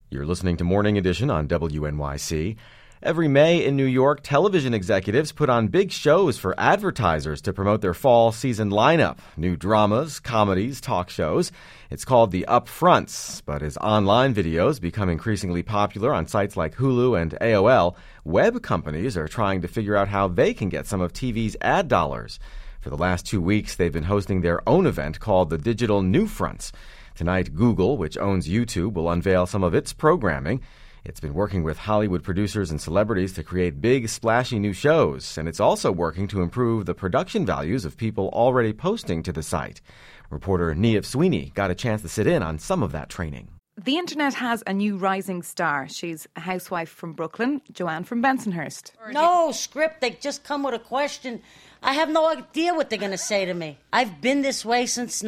You're listening to Morning Edition on WNYC. Every May in New York, television executives put on big shows for advertisers to promote their fall season lineup. New dramas, comedies, talk shows. It's called the Upfronts. But as online videos become increasingly popular on sites like Hulu and AOL, web companies are trying to figure out how they can get some of TV's ad dollars. For the last 2 weeks, they've been hosting their own event called the Digital Newfronts. Tonight, Google, which owns YouTube, will unveil some of its programming. It's been working with Hollywood producers and celebrities to create big, splashy new shows, and it's also working to improve the production values of people already posting to the site. Reporter Niamh Sweeney got a chance to sit in on some of that training. The internet has a new rising star. She's a housewife from Brooklyn, Joanne from Bensonhurst. No script, they just come with a question. I have no idea what they're going to say to me. I've been this way since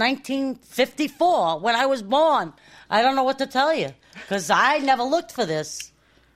1954, when I was born. I don't know what to tell you, because I never looked for this.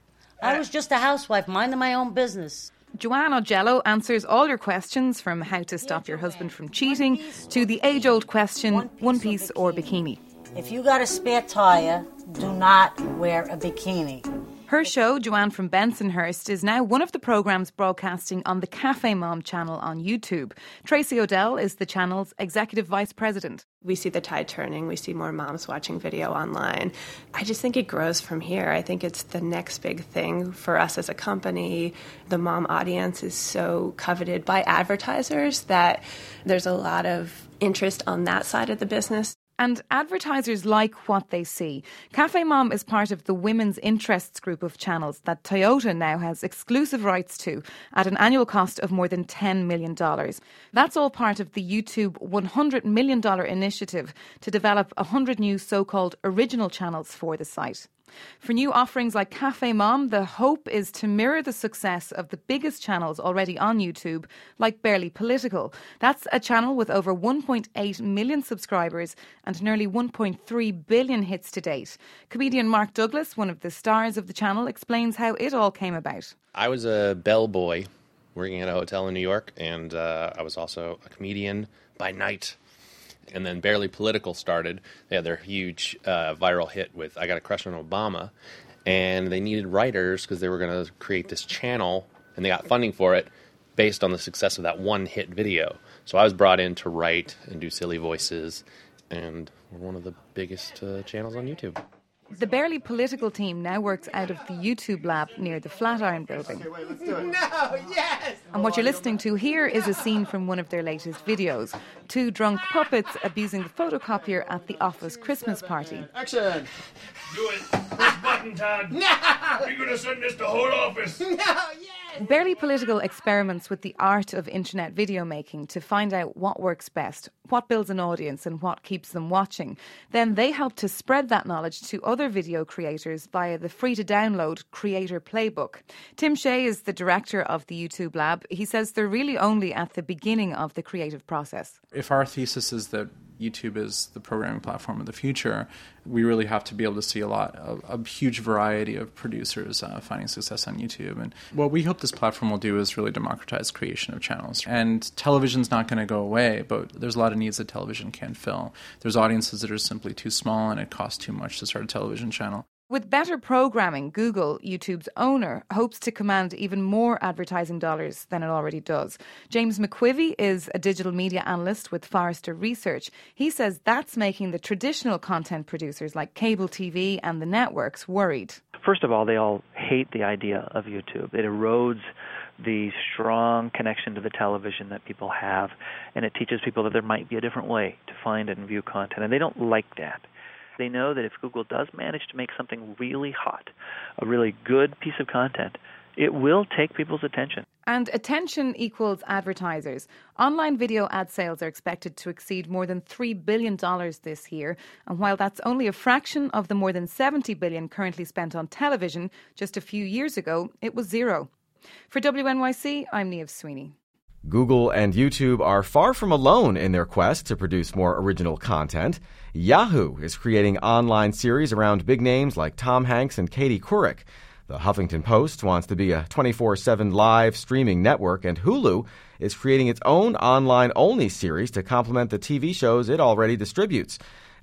I was just a housewife, minding my own business. Joanne Ogello answers all your questions, from how to stop your husband from cheating to the age-old question, one piece or bikini. If you got a spare tire, do not wear a bikini. Her show, Joanne from Bensonhurst, is now one of the programmes broadcasting on the Cafe Mom channel on YouTube. Tracy O'Dell is the channel's executive vice president. We see the tide turning. We see more moms watching video online. I just think it grows from here. I think it's the next big thing for us as a company. The mom audience is so coveted by advertisers that there's a lot of interest on that side of the business. And advertisers like what they see. Cafe Mom is part of the women's interests group of channels that Toyota now has exclusive rights to at an annual cost of more than $10 million. That's all part of the YouTube $100 million initiative to develop 100 new so-called original channels for the site. For new offerings like Cafe Mom, the hope is to mirror the success of the biggest channels already on YouTube, like Barely Political. That's a channel with over 1.8 million subscribers and nearly 1.3 billion hits to date. Comedian Mark Douglas, one of the stars of the channel, explains how it all came about. I was a bellboy working at a hotel in New York, and I was also a comedian by night. And then Barely Political started. They had their huge viral hit with I Got a Crush on Obama. And they needed writers because they were going to create this channel. And they got funding for it based on the success of that one hit video. So I was brought in to write and do silly voices. And we're one of the biggest channels on YouTube. The Barely Political team now works out of the YouTube lab near the Flatiron building. Okay, wait, let's do it. No, yes! And what you're listening to here is a scene from one of their latest videos. 2 drunk puppets abusing the photocopier at the office Christmas party. Action! Do it. Push button, Todd. No! You're going to send this to the whole office. No, yes! Barely Political experiments with the art of internet video making to find out what works best, what builds an audience and what keeps them watching. Then they help to spread that knowledge to other video creators via the free-to-download Creator Playbook. Tim Shea is the director of the YouTube Lab. He says they're really only at the beginning of the creative process. If our thesis is that YouTube is the programming platform of the future, we really have to be able to see a huge variety of producers finding success on YouTube. And what we hope this platform will do is really democratize creation of channels. And television's not going to go away, but there's a lot of needs that television can fill. There's audiences that are simply too small and it costs too much to start a television channel. With better programming, Google, YouTube's owner, hopes to command even more advertising dollars than it already does. James McQuivey is a digital media analyst with Forrester Research. He says that's making the traditional content producers like cable TV and the networks worried. First of all, they all hate the idea of YouTube. It erodes the strong connection to the television that people have, and it teaches people that there might be a different way to find and view content, and they don't like that. They know that if Google does manage to make something really hot, a really good piece of content, it will take people's attention. And attention equals advertisers. Online video ad sales are expected to exceed more than $3 billion this year. And while that's only a fraction of the more than $70 billion currently spent on television, just a few years ago, it was zero. For WNYC, I'm Niamh Sweeney. Google and YouTube are far from alone in their quest to produce more original content. Yahoo is creating online series around big names like Tom Hanks and Katie Couric. The Huffington Post wants to be a 24/7 live streaming network, and Hulu is creating its own online-only series to complement the TV shows it already distributes.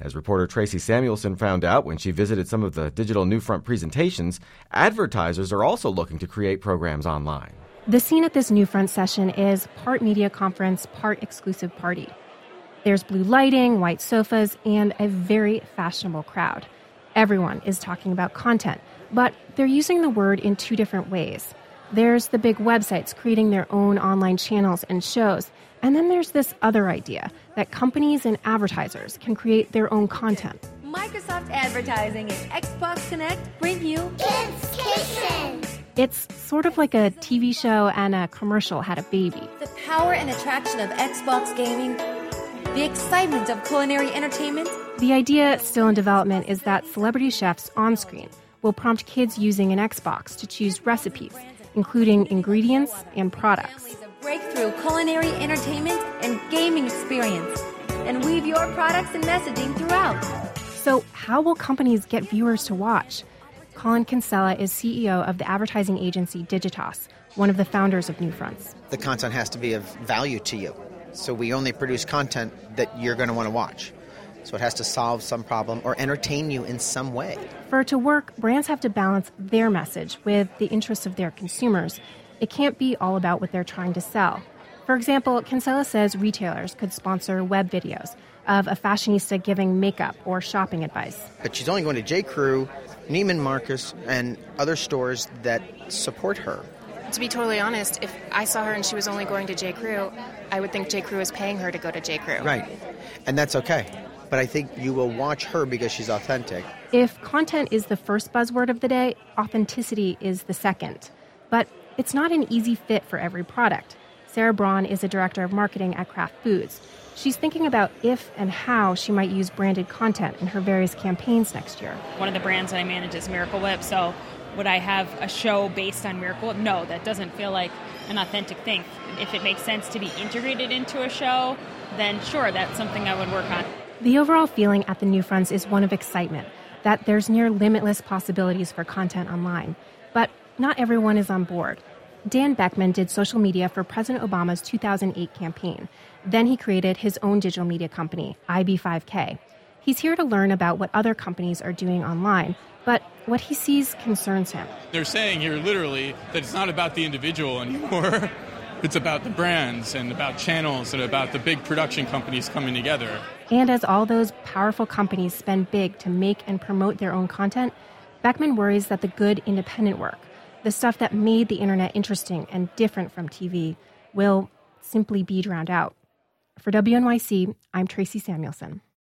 As reporter Tracy Samuelson found out when she visited some of the digital Newfront presentations, advertisers are also looking to create programs online. The scene at this Newfront session is part media conference, part exclusive party. There's blue lighting, white sofas, and a very fashionable crowd. Everyone is talking about content, but they're using the word in two different ways. There's the big websites creating their own online channels and shows, and then there's this other idea that companies and advertisers can create their own content. Microsoft Advertising and Xbox Connect bring you Kids Kitchen. It's sort of like a TV show and a commercial had a baby. The power and attraction of Xbox gaming, the excitement of culinary entertainment. The idea still in development is that celebrity chefs on screen will prompt kids using an Xbox to choose recipes, including ingredients and products. Breakthrough culinary entertainment and gaming experience, and weave your products and messaging throughout. So how will companies get viewers to watch? Colin Kinsella is CEO of the advertising agency Digitas, one of the founders of Newfronts. The content has to be of value to you. So we only produce content that you're going to want to watch. So it has to solve some problem or entertain you in some way. For it to work, brands have to balance their message with the interests of their consumers. It can't be all about what they're trying to sell. For example, Kinsella says retailers could sponsor web videos of a fashionista giving makeup or shopping advice. But she's only going to J.Crew, Neiman Marcus, and other stores that support her. To be totally honest, if I saw her and she was only going to J.Crew, I would think J.Crew is paying her to go to J.Crew. Right. And that's okay. But I think you will watch her because she's authentic. If content is the first buzzword of the day, authenticity is the second. But it's not an easy fit for every product. Sarah Braun is a director of marketing at Kraft Foods. She's thinking about if and how she might use branded content in her various campaigns next year. One of the brands that I manage is Miracle Whip, so would I have a show based on Miracle Whip? No, that doesn't feel like an authentic thing. If it makes sense to be integrated into a show, then sure, that's something I would work on. The overall feeling at the Newfronts is one of excitement, that there's near limitless possibilities for content online. But not everyone is on board. Dan Beckman did social media for President Obama's 2008 campaign. Then he created his own digital media company, IB5K. He's here to learn about what other companies are doing online, but what he sees concerns him. They're saying here literally that it's not about the individual anymore. It's about the brands and about channels and about the big production companies coming together. And as all those powerful companies spend big to make and promote their own content, Beckman worries that the good independent work, the stuff that made the internet interesting and different from TV, will simply be drowned out. For WNYC, I'm Tracy Samuelson.